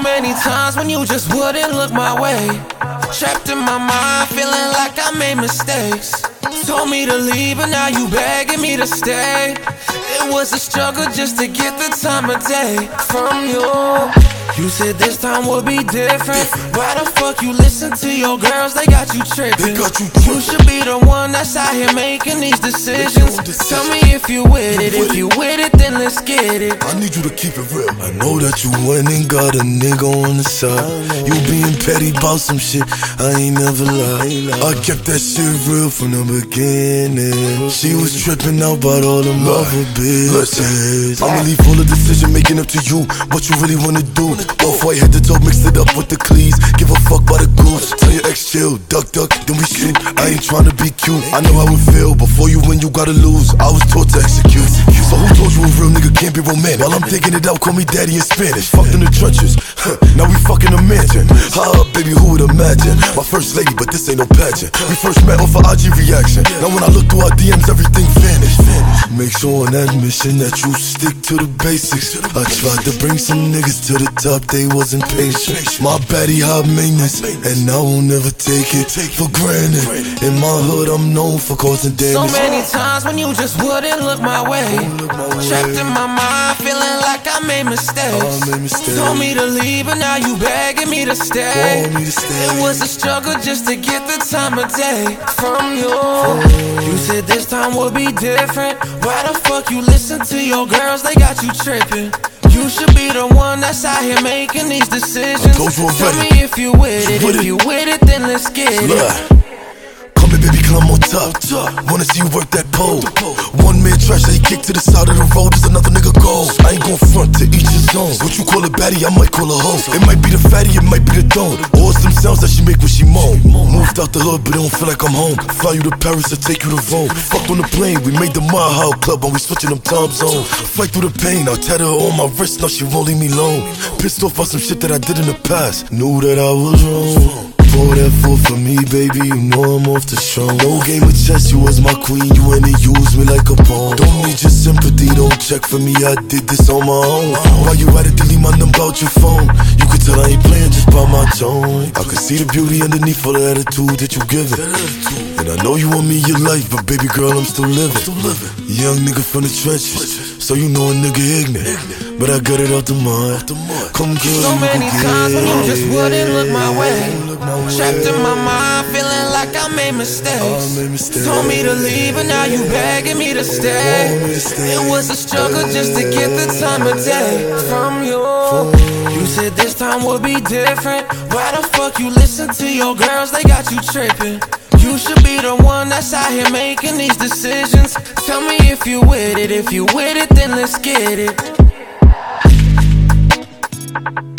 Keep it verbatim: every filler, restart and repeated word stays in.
many times when you just wouldn't look my way. Trapped in my mind, feeling like I made mistakes. Told me to leave, but now you begging me to stay. It was a struggle just to get the time of day from you. You said this time would be different. Why the fuck you listen to your girls? They got you tripping. Got you, you should be the one that's out here making these decisions. Tell me if you with it. If you with it, then let's get it. I need you to keep it real. I know that you went and got a nigga on the side. You being petty about some shit, I ain't never lied. I kept that shit real from the beginning. She was tripping out about all them other bitches. I'ma leave all the decision making up to you. What you really wanna do? Off white head to toe, mixed it up with the cleats. Give a fuck by the goose. Tell your ex chill, duck duck, then we shoot. I ain't tryna be cute. I know how it feel. Before you win, you gotta lose. I was taught to execute. So who told you a real nigga can't be romantic? While I'm thinking it out, call me daddy in Spanish. Fucked in the trenches, now we fucking a mansion. Ha up, baby, who would imagine? My first lady, but this ain't no pageant. We first met off of I G reaction. Now when I look through our D Ms, everything vanished. Make sure on that mission that you stick to the basics. I tried to bring some niggas to the top, they wasn't patient. My baddie high maintenance, and I will never take it for granted. In my hood, I'm known for causing damage. So many times when you just wouldn't look my way. Trapped in my mind, feeling like I made mistakes. Told me to leave, but now you begging me to stay. It was a struggle just to get the time of day from you. You said this time would be different. Why the fuck you listen to your girls? They got you tripping. You should be the one that's out here making these decisions. Tell me if you with it. If you with it, then let's get it. Come here, baby, climb on top. Wanna see you work that pole. One man trash that he kicked to the side of the road. There's another nigga go. I ain't gon' front, to each his own. What you call a baddie, I might call a hoe. It might be the fatty, it might be the dome. Or it's them sounds that she make when she moan. Moved out the hood, but it don't feel like I'm home. Fly you to Paris or take you to Rome. Fucked on the plane, we made the Mile High Club, and we switching them time zones. Fight through the pain, I'll tather her on my wrist, now she won't leave me alone. Pissed off on some shit that I did in the past. Knew that I was wrong. Pour that four for me, baby, you know I'm off the strong. No game of chess, you was my queen, you ain't use me like a pawn. Don't need your sympathy, don't check for me, I did this on my own. While you at it, delete my number out your phone. You could tell I ain't playing just by my tone. I could see the beauty underneath all the attitude that you give it. And I know you want me in your life, but baby girl, I'm still living. Young nigga from the trenches, so you know a nigga ignorant. But I got it out the mud. Come girl, so many times when you just wouldn't look my way. Trapped in my mind, feeling like I made mistakes. Told me to leave, but now you begging me to stay. It was a struggle just to get the time of day from you. You said this time would be different. Why the fuck you listen to your girls? They got you tripping. You should be the one that's out here making these decisions. Tell me if you with it. If you with it, then let's get it.